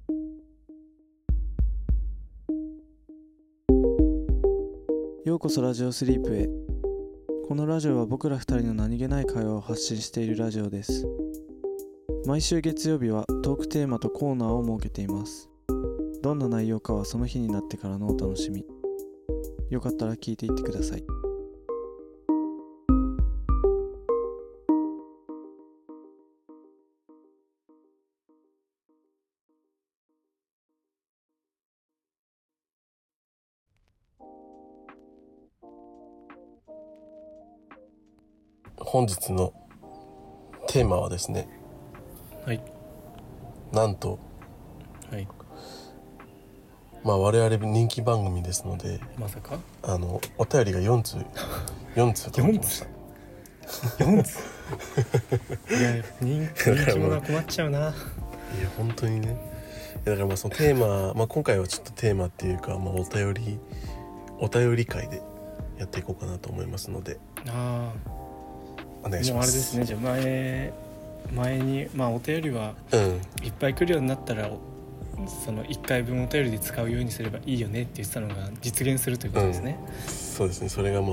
ようこそラジオスリープへ。このラジオは僕ら二人の何気ない会話を発信しているラジオです。毎週月曜日はトークテーマとコーナーを設けています。どんな内容かはその日になってからのお楽しみ。よかったら聞いていってください。 本日のテーマはですね、 はい、 なんと、 はい、 我々人気番組ですので、 まさかお便りが4通届きました。 4通いや人気者は困っちゃうな。いや本当にね。だからそのテーマ、今回はちょっとテーマっていうか、お便り会でやっていこうかなと思いますので、お願いします。 もうあれですね。じゃあ前にお便りはいっぱい来るようになったら、その1回分お便りで使うようにすればいいよねって言ってたのが実現するということですね。 そうですね。それが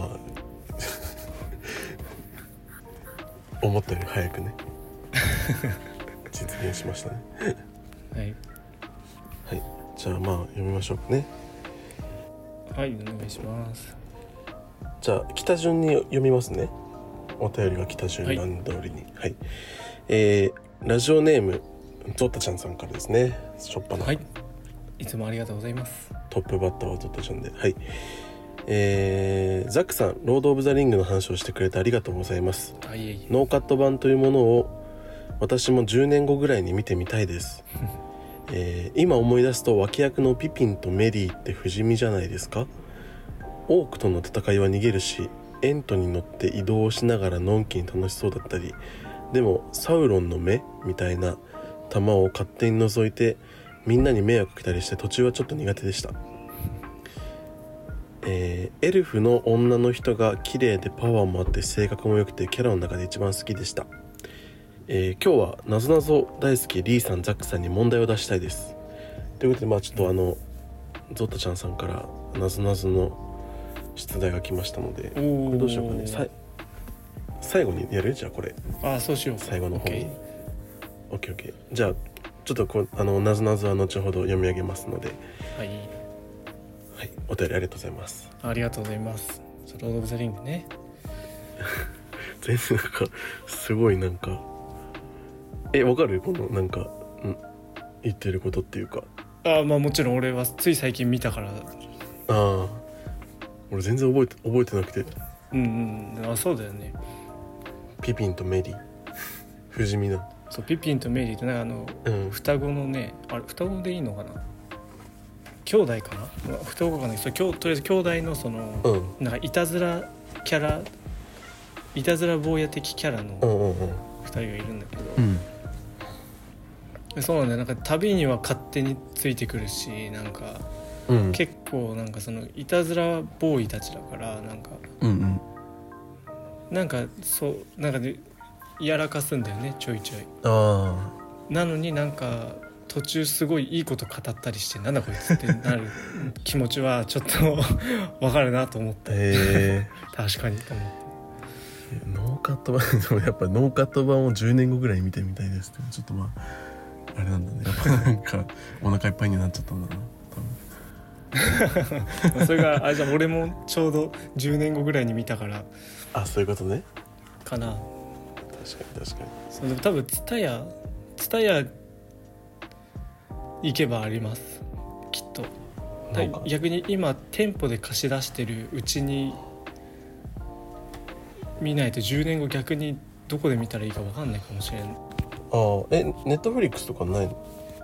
思ったより早くね実現しましたね。 はいはい、じゃあ読みましょうね。 はい、お願いします。 じゃあ北順に読みますね。お便りが北順番通りに。はい、ラジオネームゾッタちゃんさんからですね。しょっぱな、 はい、いつもありがとうございます。 トップバッターはゾッタちゃんで、はい。ザックさん、ロードオブザリングの話をしてくれてありがとうございます。 いえいえ。 ノーカット版というものを私も10年後ぐらいに見てみたいです今思い出すと脇役のピピンとメリーって不死身じゃないですか。オークとの戦いは逃げるし、エントに乗って移動しながらのんきに楽しそうだったり、でもサウロンの目みたいな弾を勝手に覗いてみんなに迷惑かけたりして、途中はちょっと苦手でした。エルフの女の人が綺麗でパワーもあって性格も良くてキャラの中で一番好きでした。今日はなぞなぞ大好きリーさん、ザックさんに問題を出したいです。ということでちょっとゾッタちゃんさんからなぞなぞの出題が来ましたので、これどうしようかね。最後にやる？じゃあこれそうしよう。 最後の方に OKOK。 じゃあちょっとなぞなぞは後ほど読み上げますので、 はい、 はい、お便りありがとうございます。 ありがとうございます。ロードオブザリングね全然すごいわかる？この言ってることっていうか。 もちろん俺はつい最近見たから。 俺全然覚えてなくて。 そうだよね。 ピピンとメリー不死身だ。 そう、ピピンとメリーって双子のね、あれ双子でいいのかな、兄弟かな、双子かな、とりあえず兄弟のいたずらキャラ、いたずら坊や的キャラの2人がいるんだけど、そうなんだよ。旅には勝手についてくるし、結構そのいたずらボーイたちだからそうでやらかすんだよね、ちょいちょい。なのに途中すごいいいこと語ったりして、なんだこいつってなる気持ちはちょっとわかるなと思って。確かにと思って。 ノーカット版でもやっぱノーカット版を10年後ぐらい見てみたいですって、ちょっとあれなんだね。やっぱお腹いっぱいになっちゃったんだな多分。 それがじゃあ俺もちょうど10年後ぐらいに見たから。 そういうことね。 かな。 確かに。 そう、でも多分ツタヤ行けばあります、きっと。逆に今店舗で貸し出してるうちに見ないと10年後逆にどこで見たらいいか分かんないかもしれん。 ネットフリックスとかない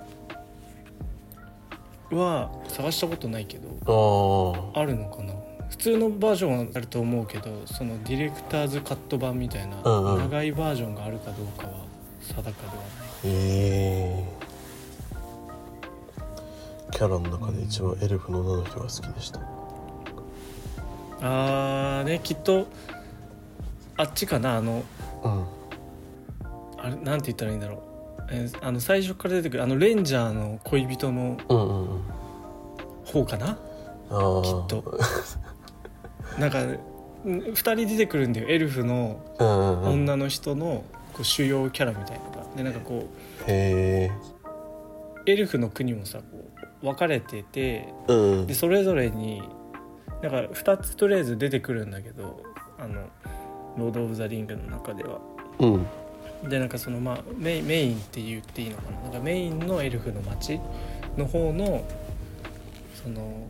の？ は探したことないけど、あるのかな。普通のバージョンはあると思うけど、そのディレクターズカット版みたいな長いバージョンがあるかどうかは定かではない。 キャラの中で一番エルフの女の人が好きでした。 きっとあっちかな。あれなんて言ったらいいんだろう。 最初から出てくるレンジャーの恋人の方かな、きっとなんか2人出てくるんだよ、エルフの女の人のこう主要キャラみたいなのがで、なんかこうエルフの国もさこう分かれてて、でそれぞれになんか2つとりあえず出てくるんだけど、ロード・オブ・ザ・リングの中では、でなんかそのメインって言っていいのかな、なんかメインのエルフの町の方のその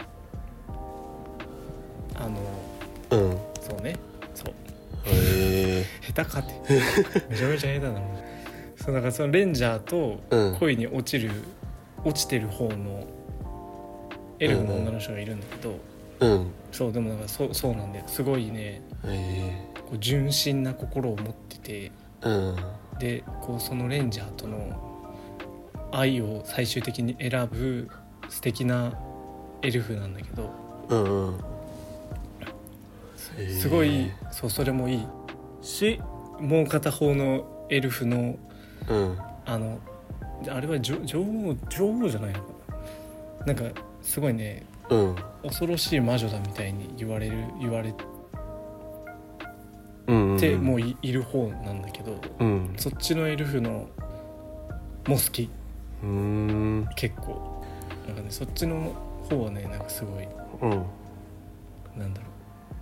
そうね、そう下手かってめちゃめちゃ下手なのそうだからそのレンジャーと恋に落ちてる方のエルフの女の人がいるんだけど、そうでもなんかそうなんだよ、すごいね、こう純真な心を持ってて、でこうそのレンジャーとの愛を最終的に選ぶ素敵なエルフなんだけど、すごいそれもいいし、もう片方のエルフの、あれは女王じゃないのかな、なんかすごいね、恐ろしい魔女だみたいに言われてもう いる方なんだけど、そっちのエルフのも好き、結構なんかね、そっちの方はねなんかすごい、なんだろう、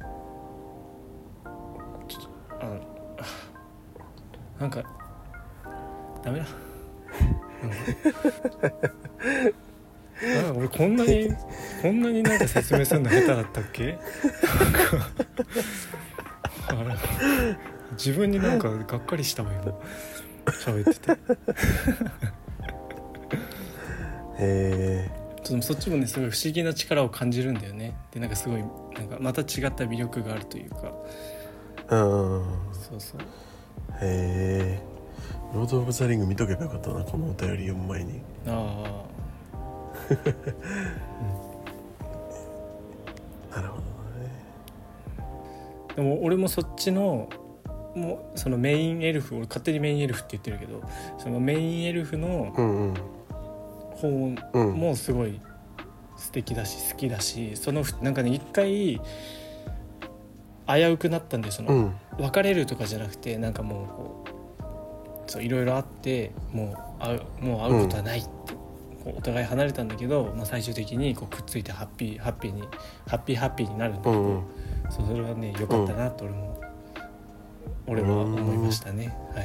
なんかダメだ俺こんなになんか説明するの下手だったっけ自分になんかがっかりしたわ今喋っててそっちもねすごい不思議な力を感じるんだよね。でなんかすごいなんかまた違った魅力があるというか、そうロード・オブ・ザ・リング見とけばよかったな、このお便り読む前に。なるほどね。 でも俺もそっちのもうそのメインエルフ、俺勝手にメインエルフって言ってるけど、そのメインエルフの方もすごい素敵だし好きだし、そのなんかね一回危うくなったんで、その別れるとかじゃなくて、なんかもうこうそういろいろあってもう会うことはないって、こうお互い離れたんだけど、最終的にこうくっついてハッピーになるんだけど、それはね良かったなと俺は思いましたね。はい。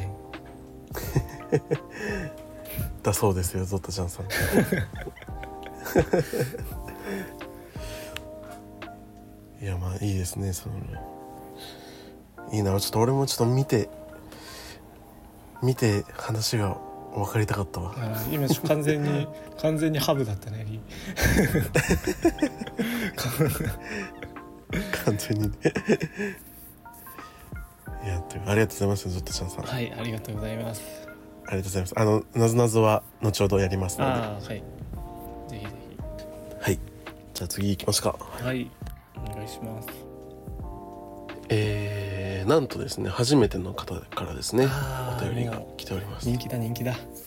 だそうですよ、ゾッタちゃんさん。いやいいですね、そのいいな。ちょっと俺もちょっと見て話が分かりたかったわ。 今完全にハブだったね。 完全にね。いや、ありがとうございます、ゾッタちゃんさん。 はい、ありがとうございます。 ありがとうございます。なぞなぞは後ほどやりますので。 はい。ぜひぜひ。 はい。じゃあ次行きますか。 はい。お願いします。 なんとですね、初めての方からですね、お便りが来ております。 人気だ。 人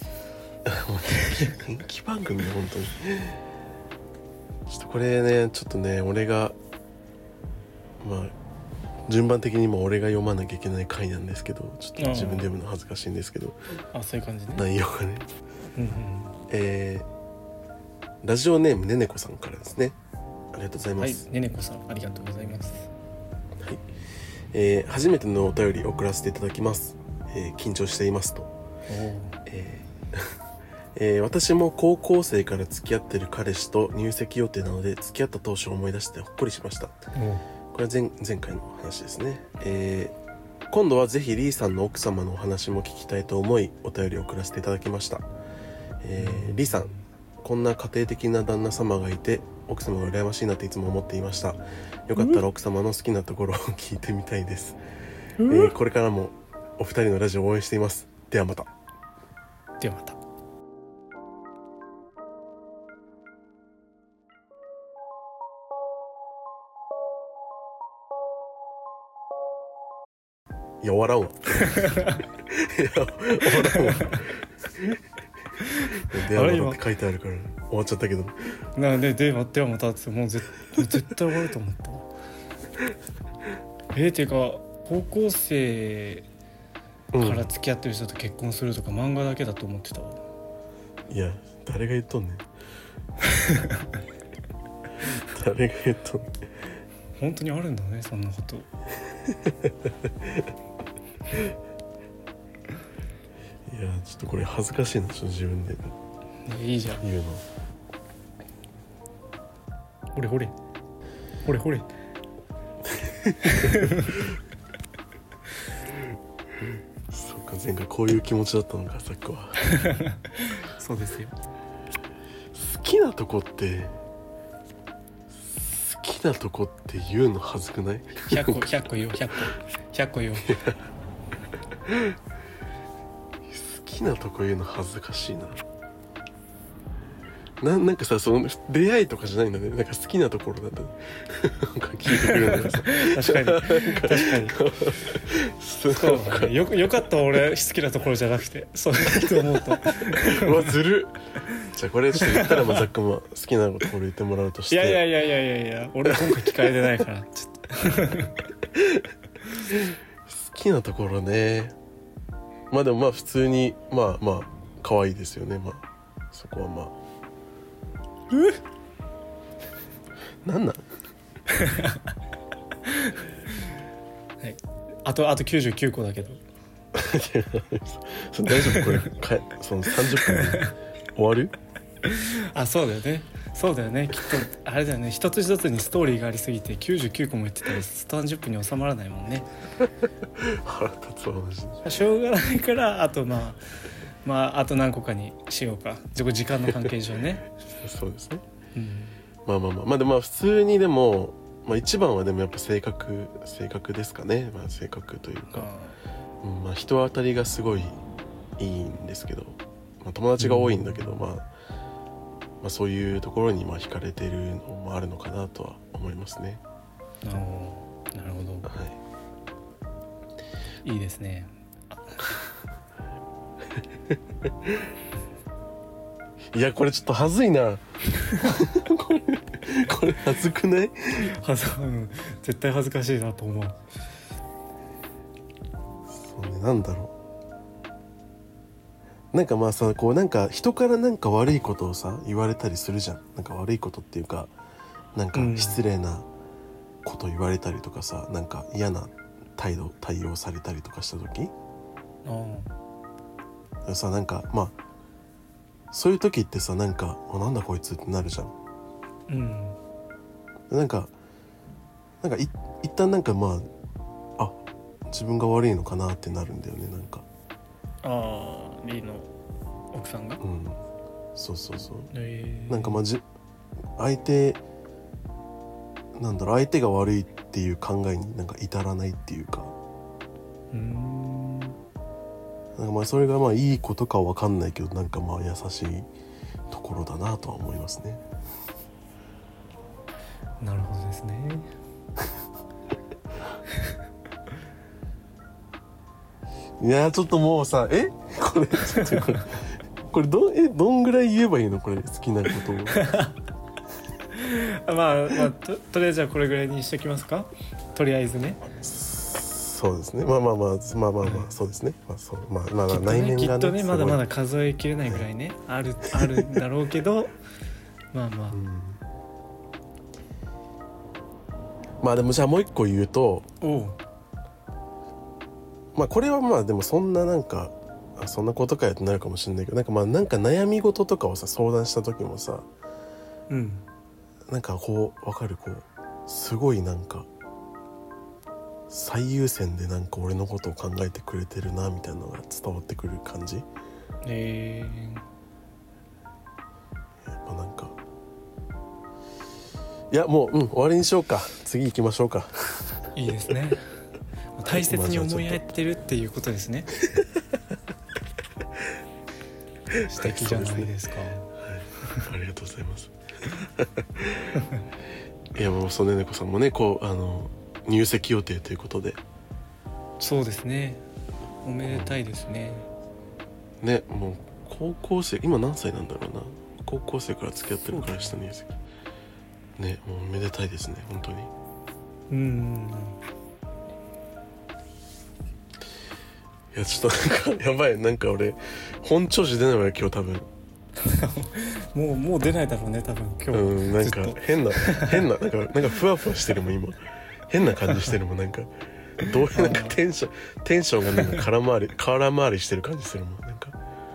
気番組で本当に。ちょっとこれね、ちょっとね、俺が順番的にも俺が読まなきゃいけない回なんですけど、ちょっと自分で読むの恥ずかしいんですけど、 そういう感じね。 内容がね、ラジオネームねねこさんからですね。ありがとうございます。 はい、ねねこさんありがとうございます。 はい。初めてのお便り送らせていただきます。緊張していますと。私も高校生から付き合ってる彼氏と入籍予定なので、付き合った当初を思い出してほっこりしました。これは前回の話ですね。今度はぜひリーさんの奥様のお話も聞きたいと思いお便りを送らせていただきました。リーさん、こんな家庭的な旦那様がいて奥様が羨ましいなっていつも思っていました。よかったら奥様の好きなところを聞いてみたいです。これからもお二人のラジオを応援しています。ではまた。いや、笑うわ。いや、笑うわ。 ではまたって書いてあるから終わっちゃったけど、 なんでではまたってもう絶対終わると思ったていうか高校生から付き合ってる人と結婚するとか漫画だけだと思ってたわ。 いや誰が言っとんねん誰が言っとんねん。 本当にあるんだねそんなこといやちょっとこれ恥ずかしいな、ちょっと自分でいいじゃん言うの。 ほれほれほれほれそっか、前回こういう気持ちだったのか、さっきはそうですよ。 好きなとこって言うの恥ずくない 100個言おう100個言おう好きなとこ言うの恥ずかしいな。なんかさ、その出会いとかじゃないんだね。なんか好きなところなんだねなんか聞いてくれるんださ確かにそうだね。よかった俺好きなところじゃなくてそういう思うとうわずるっ。じゃあこれちょっと言ったらザックも好きなところ言ってもらうとして、 いや俺今回聞かれてないからちょっと好きなところね。まあでもまあ普通にまあ可愛いですよね。まあそこはまあなんなんはいあと99個だけどそ大丈夫これその30分で終わるあそうだよねきっとあれだよね、一つ一つにストーリーがありすぎて99個も言ってたら30分に収まらないもんね腹立つわマジで。 しょうがないからあとまああと何個かにしようか、時間の関係上ねそうですね、 うん、 まあでも普通にでも、一番はでもやっぱ性格ですかね。性格というか、人当たりがすごいいいんですけど、友達が多いんだけど、そういうところに惹かれてるのもあるのかなとは思いますね。 なるほど、 はい、 いいですねいやこれちょっと恥ずいなこれ恥ずくない？ 絶対恥ずかしいなと思う。 そうね、なんだろう、なんかさこうなんか人からなんか悪いことをさ言われたりするじゃん。なんか悪いことっていうかなんか失礼なこと言われたりとかさ、なんか嫌な対応されたりとかした時さ、なんかそういう時ってさ、なんかなんだこいつってなるじゃん。なんか一旦なんか自分が悪いのかなってなるんだよね。なんかリーの奥さんがそう、なんか相手が悪いっていう考えになんか至らないっていうか、なんかそれがいいことかは分かんないけど、なんか優しいところだなとは思いますね。 なるほどですねいやちょっともうさこれどんぐらい言えばいいのこれ、好きなことをとりあえずはこれぐらいにしときますか。とりあえずね。 そうですね。そうですね。内面がきっとねまだまだ数えきれないぐらいね、あるんだろうけどでもじゃあもう一個言うと、これはでもそんななんかそんなことかよってなるかもしれないけど、なんか悩み事とかをさ相談した時もさ、なんかこう分かる、こうすごいなんか最優先でなんか俺のことを考えてくれてるなみたいなのが伝わってくる感じ。やっぱなんかいやもう終わりにしようか。次行きましょうか。 いいですね。大切に思いやってるっていうことですね。素敵じゃないですか。 ありがとうございますいやもう曽根猫さんもねこう入籍予定ということで。 そうですね、おめでたいですね。 ね、もう高校生今何歳なんだろうな。高校生から付き合ってる彼氏と入籍ね、もうめでたいですね本当に。いやちょっとなんかやばい、なんか俺本調子出ないわよ今日多分もう出ないだろうね多分今日。 なんか変ななんかふわふわしてるもん今。変な感じしてるもんなんかどういうなんかテンションがなんか空回りしてる感じするもんなんか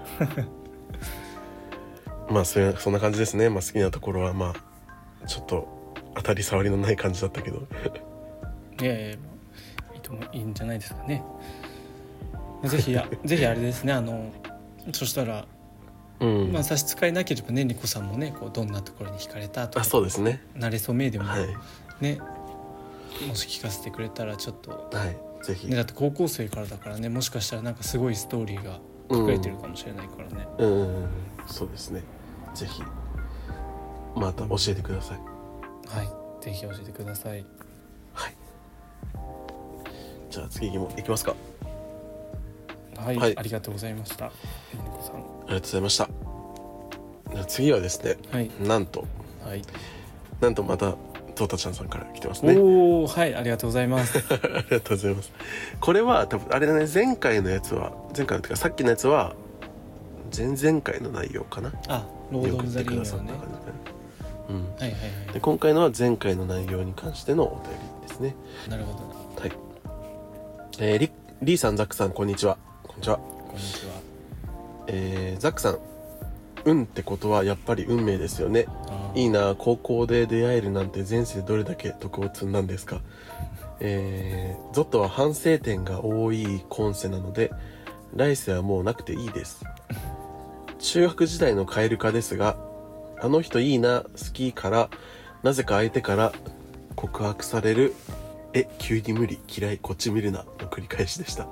まあそんな感じですね。まあ好きなところはまあちょっと当たり障りのない感じだったけどいやいいんじゃないですかね。ぜひあれですね、そしたら、まあ差し支えなければね、ニコさんもねこうどんなところに惹かれたとか、 そうですね、 慣れそめいでも、 はい、 ね、もし聞かせてくれたらちょっと、 はい、ぜひ、 ね、だって高校生からだからね、もしかしたらなんかすごいストーリーが書かれてるかもしれないからね。 そうですね、ぜひまた教えてください。 はい、ぜひ教えてください。 はい、じゃあ次も行きますか。 はい、はい、ありがとうございました。ニコさん、ありがとうございました。次はですね、 はい、 なんとまたトータちゃんさんから来てますね。 はい、ありがとうございますありがとうございます。これは多分あれだね、前回のっていうかさっきのやつは前々回の内容かな。 ロード・オブ・ザ・リングのね。 はいはいはい。で今回のは前回の内容に関してのお便りですね。 なるほど。 はい。リーさん、ザックさん、こんにちは。こんにちは。ザックさん、運ってことはやっぱり運命ですよね。いいな、高校で出会えるなんて前世でどれだけ徳を積んだんですか。ゾットは反省点が多い今世なので来世はもうなくていいです。中学時代の蛙化ですが、あの人いいな、好きからなぜか相手から告白される、急に無理、嫌い、こっち見るなの繰り返しでした。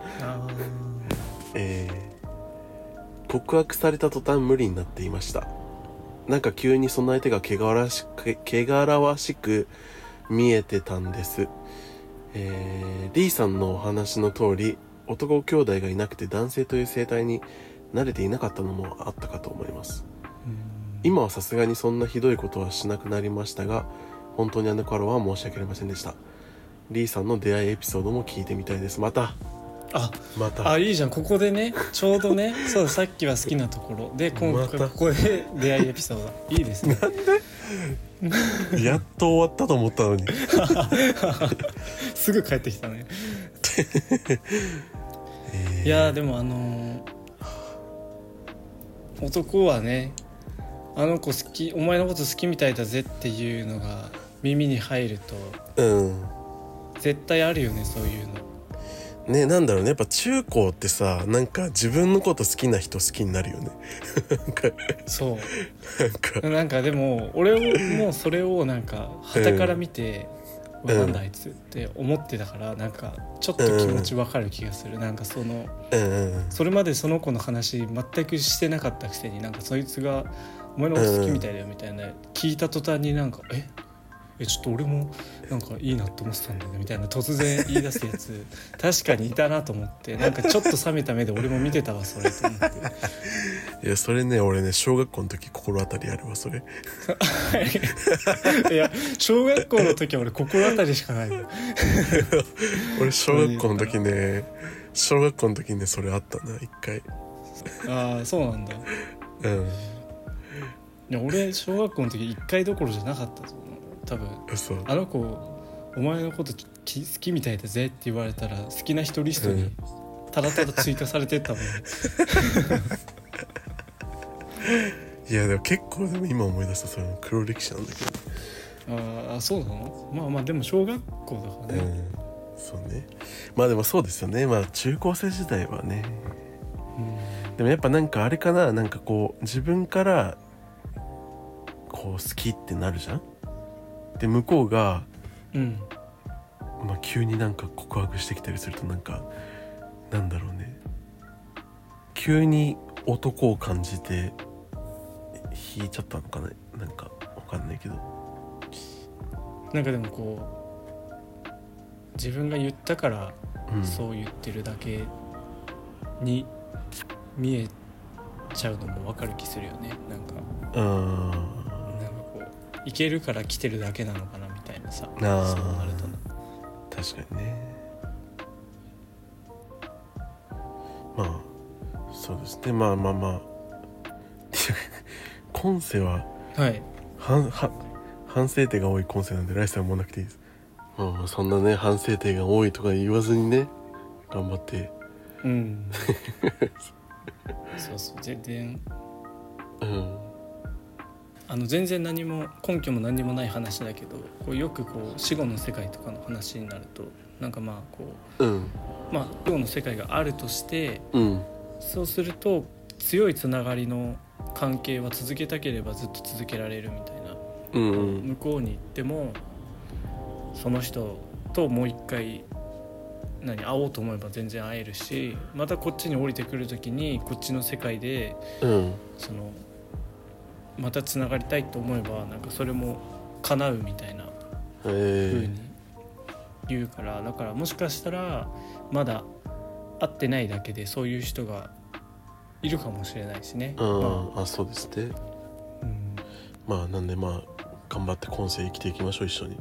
告白された途端無理になっていました。なんか急にその相手が汚らわしく見えてたんです。リーさんのお話の通り、男兄弟がいなくて男性という生態に慣れていなかったのもあったかと思います。今はさすがにそんなひどいことはしなくなりましたが、本当にあの頃は申し訳ありませんでした。リーさんの出会いエピソードも聞いてみたいです。またいいじゃん。ここでね、ちょうどねそう、さっきは好きなところで今回ここで出会いエピソードいいですね。 なんでやっと終わったと思ったのにすぐ帰ってきたね。いやでも男はね、あの子好き、お前のこと好きみたいだぜっていうのが耳に入ると、絶対あるよね、そういうのね。なんだろうね、やっぱ中高ってさ、なんか自分のこと好きな人好きになるよね。 そうなんかでも俺もそれをなんか傍から見て、なんだあいつって思ってたから、なんかちょっと気持ちわかる気がする。なんかそれまでその子の話全くしてなかったくせに、なんかそいつがお前のこと好きみたいだよみたいな聞いた途端になんかちょっと俺もなんかいいなって思ってたんだよねみたいな突然言い出すやつ確かにいたなと思って、なんかちょっと冷めた目で俺も見てたわそれと思って。 いやそれね、俺ね小学校の時心当たりあるわそれ。 いや小学校の時は俺心当たりしかないの。 俺小学校の時ねそれあったな一回。 そうなんだ。いや俺小学校の時1回どころじゃなかったと思う。多分あの子お前のこと好きみたいだぜって言われたら好きな人リストにただただ追加されてったもん。 いやでも結構でも今思い出したその黒歴史なんだけど。そうなの。まあでも小学校だからね。 そうね。まあでもそうですよね。まあ中高生時代はね、でもやっぱなんかあれかな、なんかこう自分からこう好きってなるじゃん。で向こうが、急になんか告白してきたりするとなんかなんだろうね、急に男を感じて引いちゃったのかな、なんかわかんないけど、 なんかでもこう自分が言ったから、そう言ってるだけに見えちゃうのも分かる気するよね。なんかこういけるから来てるだけなのかなみたいなさ、そうなるとな。 確かにね。まあそうですね。まあ今世は、 はい、 反省点が多い今世なんでライさんもなくていいです。まあそんなね反省点が多いとか言わずにね頑張ってそう全然全然何も根拠も何もない話だけど、こうよくこう死後の世界とかの話になるとなんか死後の世界があるとして、そうすると強いつながりの関係は続けたければずっと続けられるみたいな、向こうに行ってもその人ともう一回会おうと思えば全然会えるし、またこっちに降りてくる時にこっちの世界で、またつながりたいと思えばなんかそれも叶うみたいな風に言うから、だからもしかしたらまだ会ってないだけでそういう人がいるかもしれないしね。 そうですね。なんで頑張って今世生きていきましょう一緒に。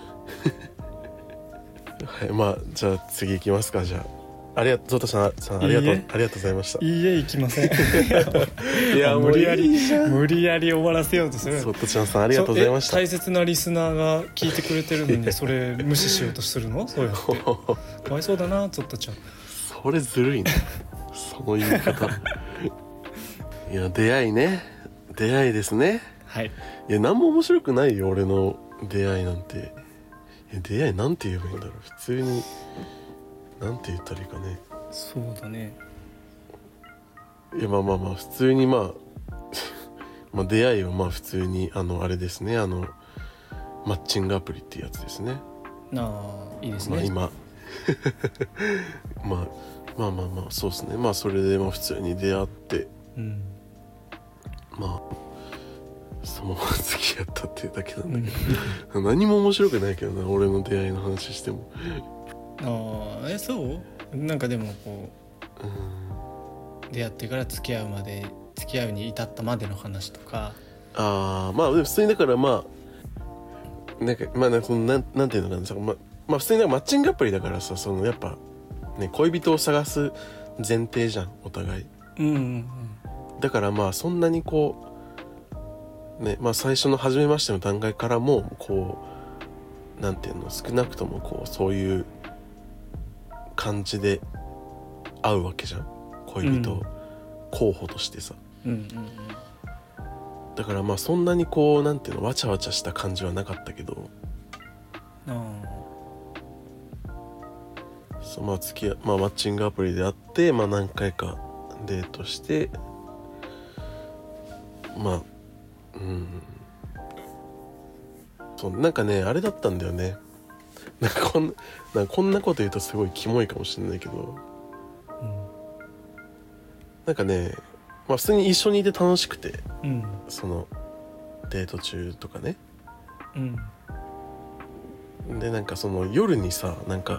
はい、じゃあ次行きますか。じゃあゾウタさんありがとうございました。 いいえ行きません。 いや無理やり終わらせようとする。 ゾウタちゃんさんありがとうございました。 大切なリスナーが聞いてくれてるのにそれ無視しようとするの？そうやってかわいそうだなゾウタちゃん。 それずるいねその言い方。いや出会いですね。 はい。 いや何も面白くないよ俺の出会いなんて。出会いなんて言えばいいんだろう。普通になんて言ったらいいかね。 そうだね。 いや普通に出会いは普通にあれですね、マッチングアプリっていうやつですね。 いいですね。 今そうですね。それで普通に出会って、そのまま付き合ったっていうだけなんだけど、何も面白くないけどな俺の出会いの話しても。 そうなんかでもこう、出会ってから付き合うに至ったまでの話とか。 でも普通にだからなんていうのかなさ、普通にマッチングアプリだからさ、やっぱね恋人を探す前提じゃんお互い。だからそんなにこうね、最初の初めましての段階からもこうなんていうの、少なくともこうそういう感じで会うわけじゃん、恋人候補としてさ。だからそんなにこうなんていうのわちゃわちゃした感じはなかったけど、マッチングアプリで会って何回かデートしてなんかねあれだったんだよね。なんかこんなこと言うとすごいキモいかもしれないけど、なんかね普通に一緒にいて楽しくて、そのデート中とかね、でなんかその夜にさなんか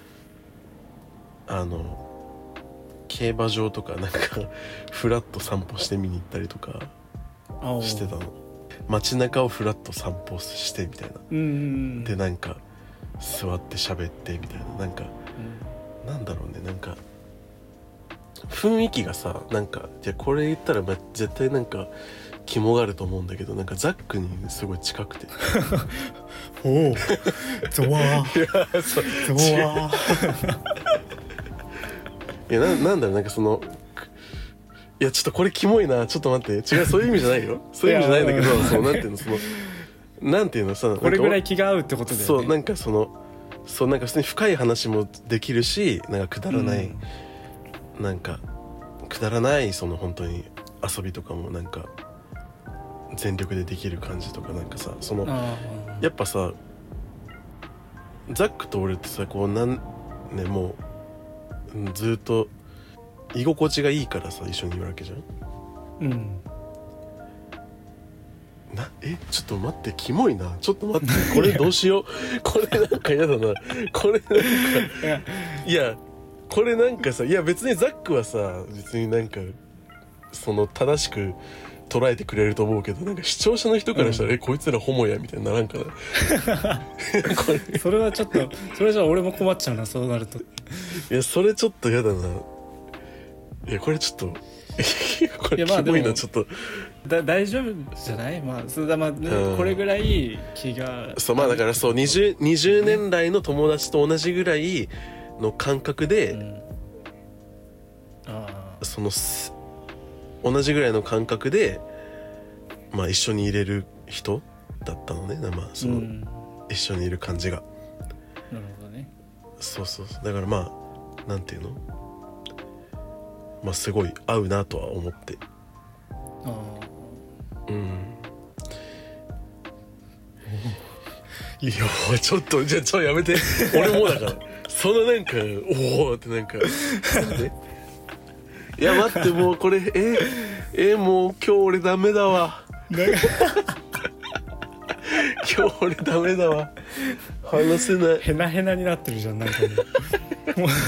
競馬場とかなんかフラッと散歩して見に行ったりとかしてたの。街中をフラッと散歩してみたいな、でなんか座って喋ってみたいな、なんか、なんだろうね、なんか雰囲気がさ、なんかいやこれ言ったら絶対なんかキモがると思うんだけど、なんかザックにすごい近くておおゾワーゾワーいやなんだろう、なんかそのいやちょっとこれキモいな、ちょっと待って、違う、そういう意味じゃないよそういう意味じゃないんだけど、そうなんていうの、そのなんていうのさ、 これぐらい気が合うってことだよね。 そうなんかなんか普通に深い話もできるし、なんかくだらない、なんかくだらないその本当に遊びとかもなんか全力でできる感じとか、なんかさやっぱさザックと俺ってさこうもうずっと居心地がいいからさ一緒にいるわけじゃん。ちょっと待って、キモいな、ちょっと待って、これどうしようこれなんか嫌だな、これなんかいやこれなんかさ、いや別にザックはさ別になんかその正しく捉えてくれると思うけど、なんか視聴者の人からしたら、こいつらホモやみたいにならんかなこれそれはちょっとそれじゃ俺も困っちゃうな、そうなると。 いやそれちょっとやだな。いやこれちょっとこれキモいな、ちょっと大丈夫じゃない？まあそれだ、まあ、これぐらい気がそう、まあだからそう 20年来の友達と同じぐらいの感覚で、その同じぐらいの感覚でまあ一緒にいれる人だったのね。まあその、一緒にいる感じが。 なるほどね。 そうだからまあなんていうの、まあすごい合うなとは思って。いやちょっとじゃあやめて俺もだからそのなんかおおってなんかいや待ってもうこれもう今日俺ダメだわ今日俺ダメだわ、話せない。 ヘナヘナになってるじゃん、なんかもう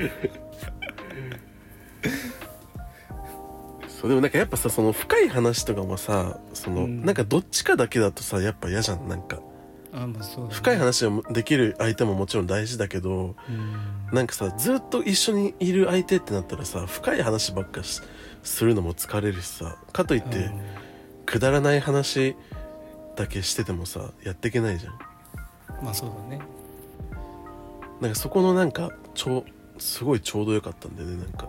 そうでもなんかやっぱさ、その深い話とかもさ、その、なんかどっちかだけだとさやっぱ嫌じゃん。なんかまあそうだね、 深い話ができる相手ももちろん大事だけど、なんかさずっと一緒にいる相手ってなったらさ、深い話ばっかするのも疲れるしさ、かといってくだらない話だけしててもさやっていけないじゃん。 まあそうだね。 なんかそこのなんかすごいちょうどよかったんだよね。なんか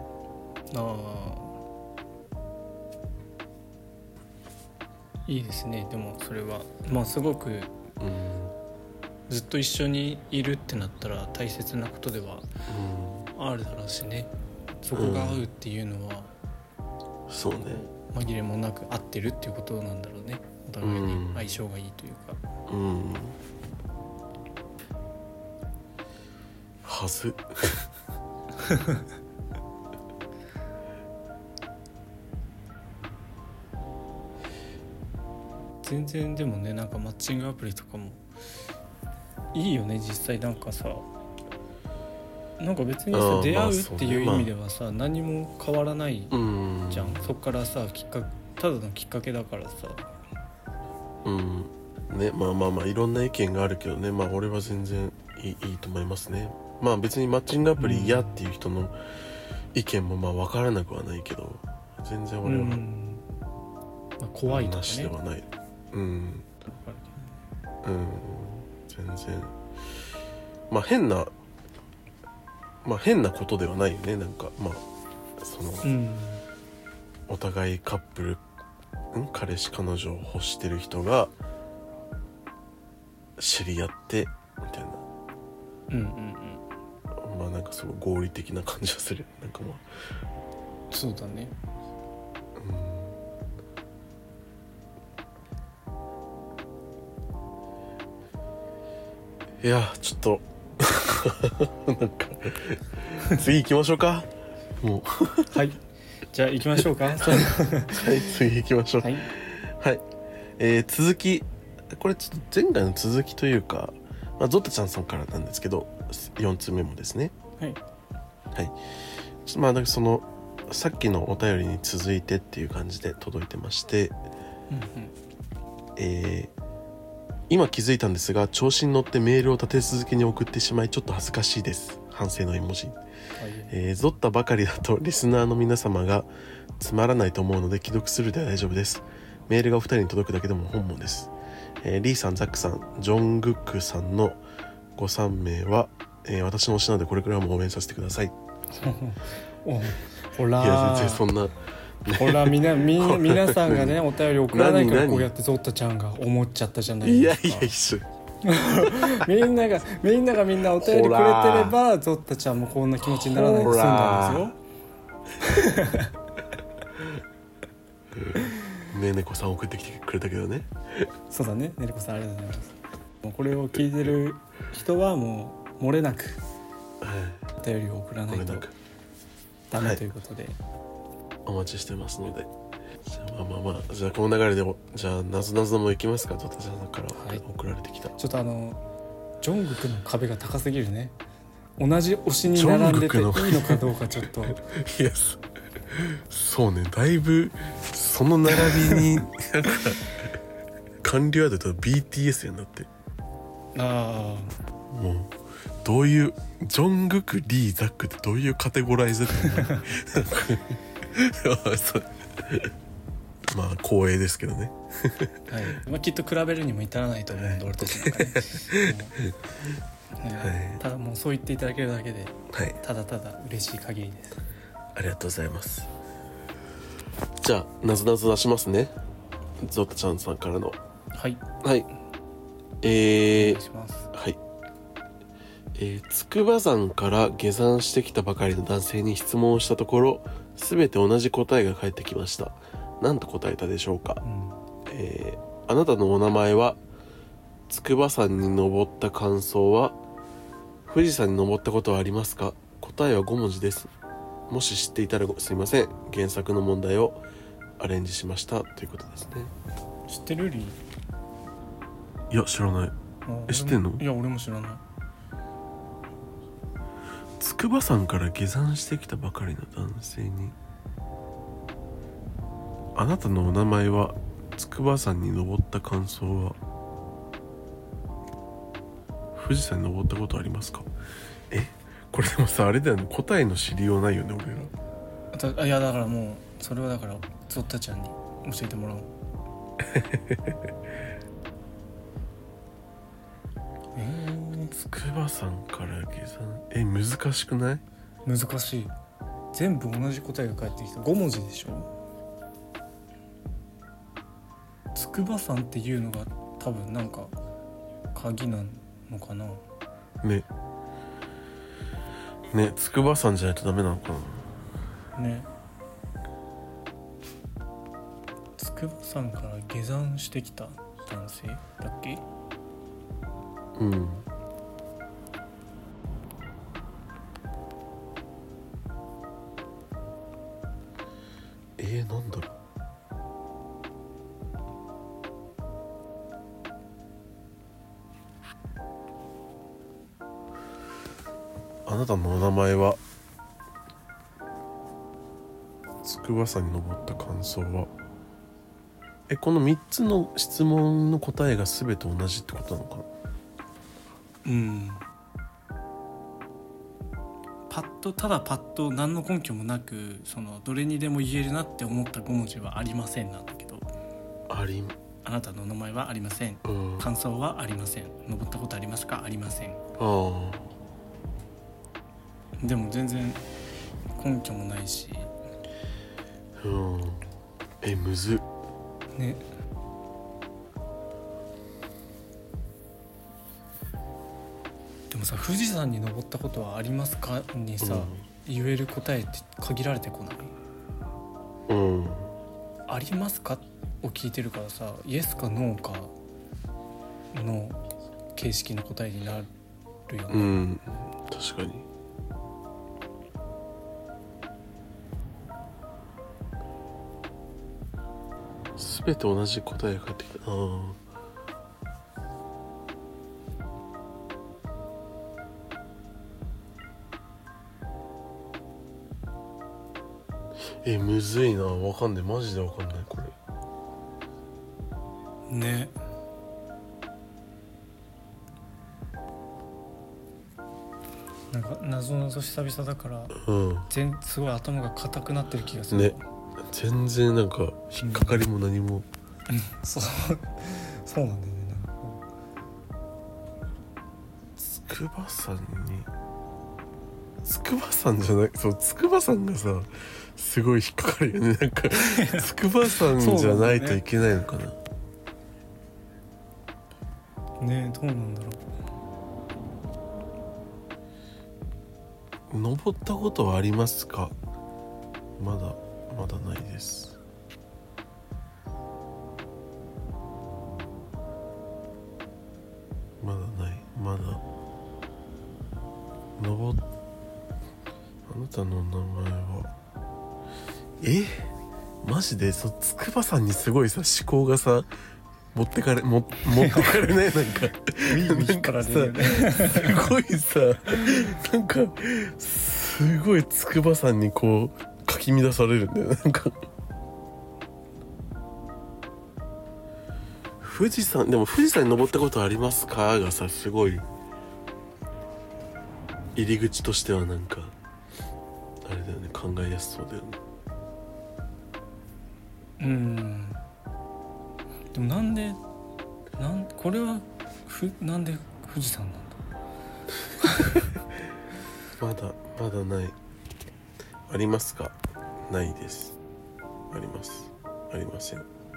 いいですね。でもそれはまあすごく、ずっと一緒にいるってなったら大切なことではあるだろうしね。そこが合うっていうのは、 そうね、 紛れもなく合ってるっていうことなんだろうね。お互いに相性がいいというか。 はず全然でもね、なんかマッチングアプリとかもいいよね実際。なんかさ、なんか別にさ出会うっていう意味ではさ、何も変わらないじゃん。そっからさただのきっかけだからさ。 ね、まあいろんな意見があるけどね、まあ俺は全然いいと思いますね。まあ別にマッチングアプリ嫌っていう人の意見もまあ分からなくはないけど、全然俺は、 まあ、怖いとかねなしではない。全然まあ変なことではないよね。なんかまあその、お互いカップル彼氏彼女を欲してる人が知り合ってみたいな、まあなんかすごい合理的な感じがする。なんかまあそうだね。 いやちょっとなんか次行きましょうか。もうはい、じゃあ行きましょうか。はい、 次行きましょう。はい、続き、これちょっと前回の続きというか、まあ、ゾッタちゃんさんからなんですけど、4つ目もですね。まあなんかそのさっきのお便りに続いてっていう感じで届いてまして、今気づいたんですが、調子に乗ってメールを立て続けに送ってしまいちょっと恥ずかしいです。反省の絵文字。ゾッタばかりだとリスナーの皆様がつまらないと思うので既読するで大丈夫です。メールがお二人に届くだけでも本望です。リーさん、ザックさん、ジョン・グックさんのご3名は、私の推しなのでこれくらいも応援させてください。 ほら、 いや全然そんなほら皆さんがねお便り送らないからこうやってゾッタちゃんが思っちゃったじゃないですか。 いや一緒みんながみんなお便りくれてればゾッタちゃんもこんな気持ちにならないで済んだんですよ。 ねねこさん送ってきてくれたけどね。 そうだね、ねねこさんありがとうございます。もうこれを聞いてる人はもう漏れなくお便りを送らないとダメということで、 お待ちしてますので、じゃあまあじゃあこの流れでじゃあなぞなぞもいきますか。ゾッタちゃんから送られてきた、 ちょっとジョングクの壁が高すぎるね。同じ推しに並んでていいのかどうかちょっといやそうね、だいぶその並びになんか韓流アイドルと BTS やんだって。 あもうどういうジョングク、リー、ザックってどういうカテゴライズってまあ光栄ですけどねあ、はい、まあ、きっと比べるにも至らないと思うんで俺たちなんかねはい、ただもうそう言っていただけるだけで、はい、ただただ嬉しい限りです。 ありがとうございます。じゃあなぞなぞ出しますね。ゾタちゃんさんからの。 はいはい、 お願いします。 はい、筑波山から下山してきたばかりの男性に質問をしたところ、すべて同じ答えが返ってきました。何と答えたでしょうか。あなたのお名前は、筑波山に登った感想は、富士山に登ったことはありますか。答えは5文字です。もし知っていたらすいません。原作の問題をアレンジしましたということですね。 知ってる？リー？ いや知らない。知ってんの？ いや俺も知らない。 筑波山から下山してきたばかりの男性に、あなたのお名前は、筑波山に登った感想は、富士山に登ったことありますか。これでもさあれだよね、答えの知りようないよね俺ら。 いやだからもうそれはだからゾッタちゃんに教えてもらおう筑波山から下山、難しくない？ 難しい。全部同じ答えが返ってきた。5文字でしょ。筑波山っていうのが多分なんか鍵なのかな。 ね、筑波山じゃないとダメなのかな。 ね、筑波山から下山してきた男性だっけ。 うん。なんだろう。あなたのお名前は、筑波山に登った感想は、この3つの質問の答えが全て同じってことなのかな。 ただパッと何の根拠もなくそのどれにでも言えるなって思った5文字はありませんなんだけど、あなたのお名前はありません、感想はありません、登ったことありますか、ありません。でも全然根拠もないし、 むずっね。でもさ、富士山に登ったことはありますかにさ、言える答えって限られてこない？ありますかを聞いてるからさ、イエスかノーかの形式の答えになるよね。 確かに。全て同じ答えが返ってきた。むずいな。わかんない。マジでわかんないこれ。 ね。なんか謎々久々だから、すごい頭が硬くなってる気がする。 ね。全然なんか引っかかりも何も。 そうなんだよね。 筑波山に。筑波山じゃない、そう、筑波山がさすごい引っかかるよね。なんか筑波山じゃないといけないのかな。 ね、どうなんだろう。登ったことはありますか。まだないです。まだない。まだあなたの名前はマジで筑波山にすごいさ思考がさ持ってかれないなんか引っ張られるよね。 すごいさなんかすごい筑波山にこうかき乱されるんだよなんか富士山に登ったことありますかがさ、すごい入り口としてはなんかあれだよね、考えやすそうだよね。 でもこれはなんで富士山なんだまだない。ありますか？ないです。あります。ありません。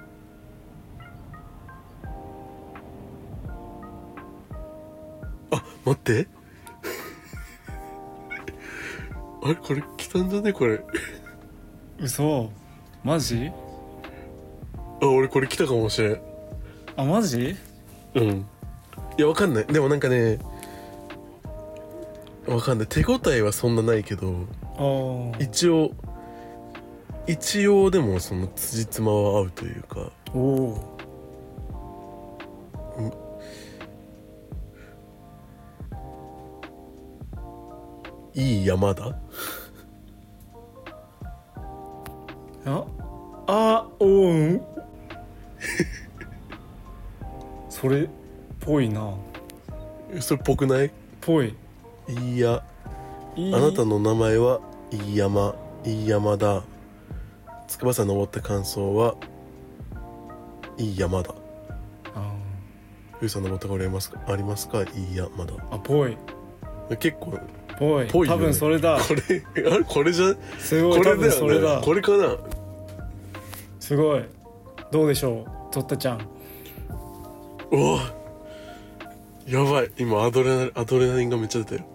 あ、待ってあれ、これ来たんじゃねこれ。 嘘？マジ？ あ、俺これ来たかもしれん。 あ、マジ？ うん。いや、わかんない。でもなんかね、わかんない。手応えはそんなないけど、一応でもその辻褄は合うというか。 おお。 いい山だ。 それっぽいな。 それっぽくない？ ぽい。 いや、あなたの名前はいい山だ。筑波山登った感想はいい山だ。富士山登ったことありますか？いい山だ。 あ、ぽい。 結構ぽい、多分それだ。 これじゃすごい、多分それだ。 これかな。 すごい。どうでしょう、とったちゃん。 おお、やばい、今アドレナリンがめっちゃ出たよ。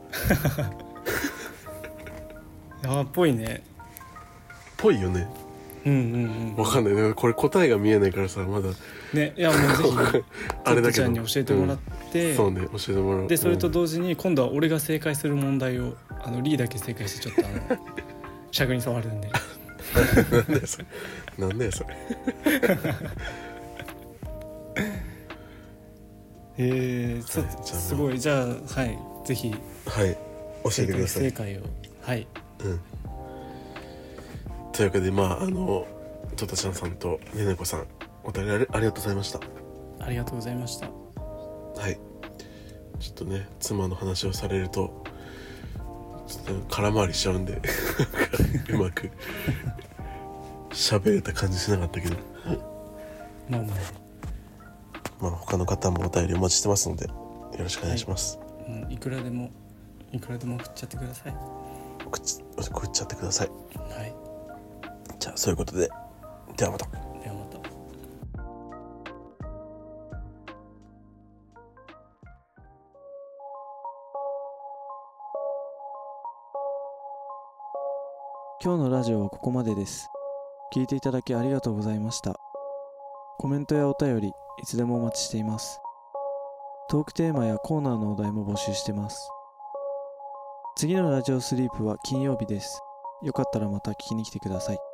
っぽいね。 ぽいよね。わかんないね、これ答えが見えないからさ、まだね。いや、もうぜひあれだけど、とったちゃんに教えてもらって、 そうね、教えてもらう。 でそれと同時に今度は俺が正解する問題をリーだけ正解して、ちょっと尺に触るんで。 なんだよそれ。 すごい。じゃあ、はい、ぜひ、 はい、教えてください。 正解を。はい。 というわけで、トタちゃんさんとねねこさん、お便りありがとうございました。 ありがとうございました。 はい。ちょっとね、妻の話をされるとちょっと空回りしちゃうんでうまく喋れた感じしなかったけど他の方もお便りお待ちしてますのでよろしくお願いします。 いくらでも送っちゃってください。 送っちゃってください。 はい。 じゃあそういうことで、ではまた。 今日のラジオはここまでです。聞いていただきありがとうございました。コメントやお便りいつでもお待ちしています。トークテーマやコーナーのお題も募集してます。次のラジオスリープは金曜日です。よかったらまた聞きに来てください。